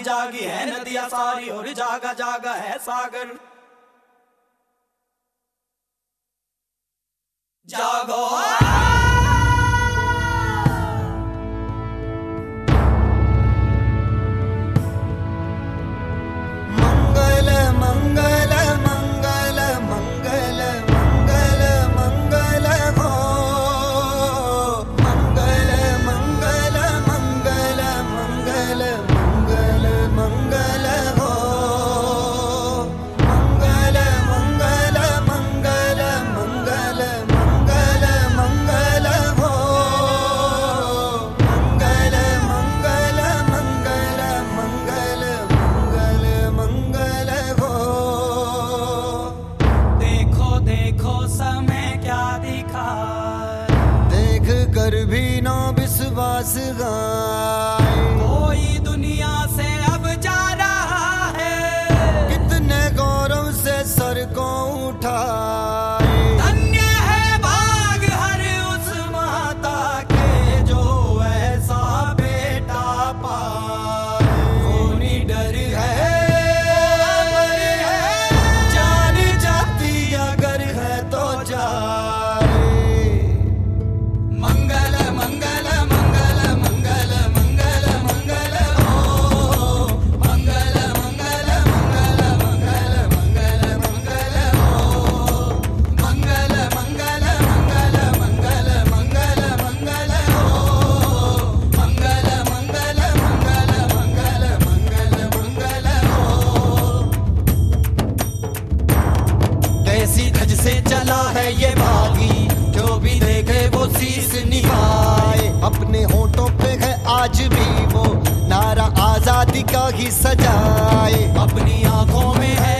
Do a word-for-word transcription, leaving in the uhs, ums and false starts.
जागी है नदियां सारी और जागा जागा है सागर। जागो मंगल मंगल मंगल मंगल मंगल मंगल हो मंगल मंगल मंगल मंगल मंगल मंगल हो मंगल मंगल मंगल मंगल मंगल मंगल हो मंगल मंगल मंगल मंगल मंगल मंगल हो। देखो देखो समय क्या दिखा, देख कर भी ना विश्वास गाए, कोई दुनिया से अब जा रहा है, कितने गौरव से सर को उठाए। धन्य है भाग हर उस माता के जो ऐसा बेटा पाए। वो निडर है, जान जाती अगर है तो जाए। मंगल मंगल मंगल मंगल मंगल मंगल हो मंगल मंगल मंगल मंगल मंगल मंगल हो मंगल मंगल मंगल मंगल मंगल मंगल हो मंगल मंगल मंगल मंगल मंगल मंगल हो। कैसी धज से चला है ये बागी, जो भी देखे वो शीस निभाए। अपने होठों पे है आज भी वो नारा आजादी का ही सजाए। अपनी आंखों में है